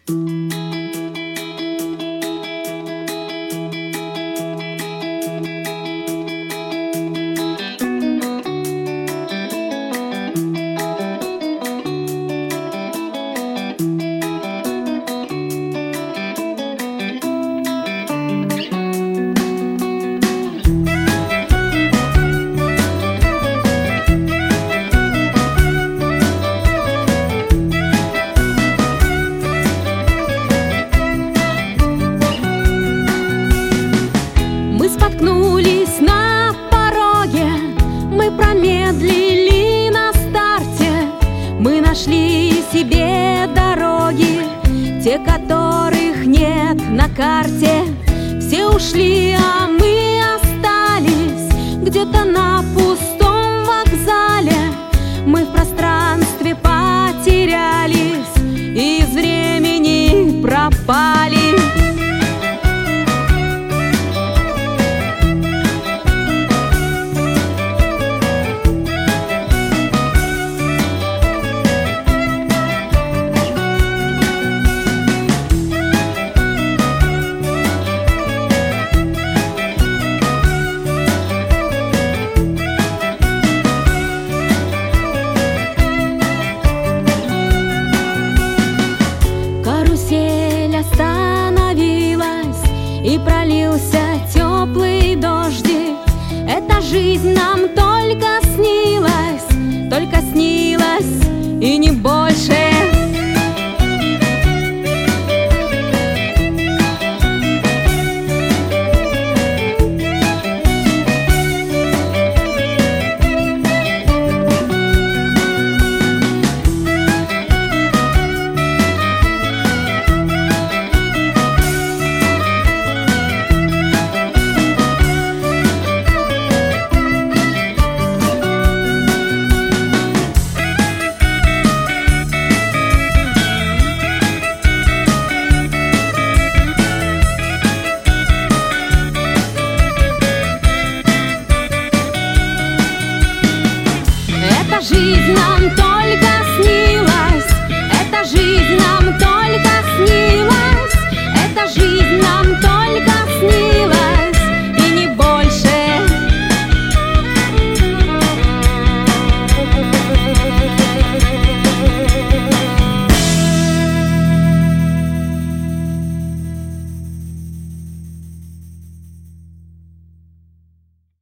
Споткнулись на пороге, мы промедлили на старте, мы нашли себе дороги, те, которых нет на карте. Все ушли, а мы остались где-то на пустом вокзале. Мы в пространстве потерялись и из времени пропали. Карусель остановилась, и пролился теплый дождик. Эта жизнь нам только снилась и не больше. Жизнь нам